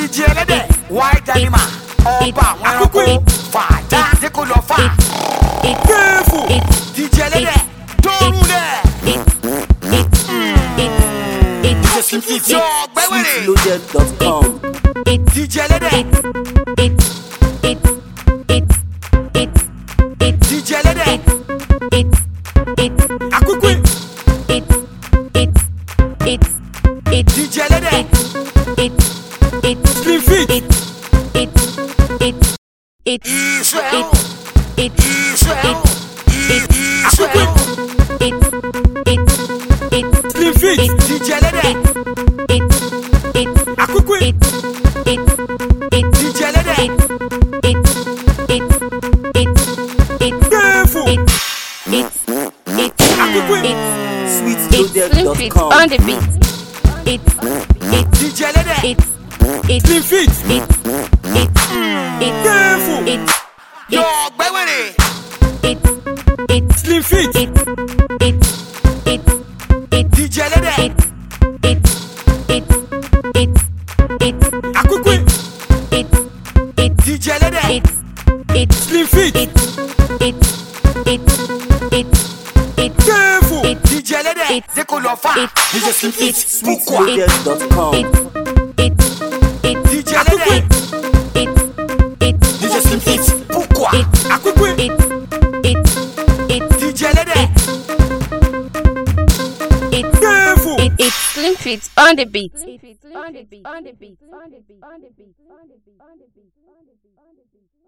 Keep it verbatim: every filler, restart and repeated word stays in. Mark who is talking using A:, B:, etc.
A: J Lede, white animal, Oba, Wanoko, Fa, Dazekulo Fa. Careful, D J Lede, don't do that. Just keep it dog, baby.
B: Loaded dot com.
A: D J Lede, D J Lede, Akukwe, D J Lede, Slim Fit, Israel, Israel, Akukwe, Slim Fit, D J Lede, Akukwe, D J Lede, careful, Akukwe,
B: sweet loaded dot
C: Slim
B: com.
C: Fit on the beat.
A: D J Lede, Slim Fit, careful, dog, baby. Slim Fit, D J Lede, Akukwe, D J Lede, Slim Fit, careful, D J Lede, Dazekulo Fa, D J Slim Fit,
B: sweet
A: pourquoi?
B: loaded dot com.
A: D J Lede, D J Slim Fit, pourquoi? Akukwe, D J Lede, careful.
C: It's Slim Fit on the beat. On the beat. On the beat. On the beat. On the beat. On the beat. On the beat. On the beat.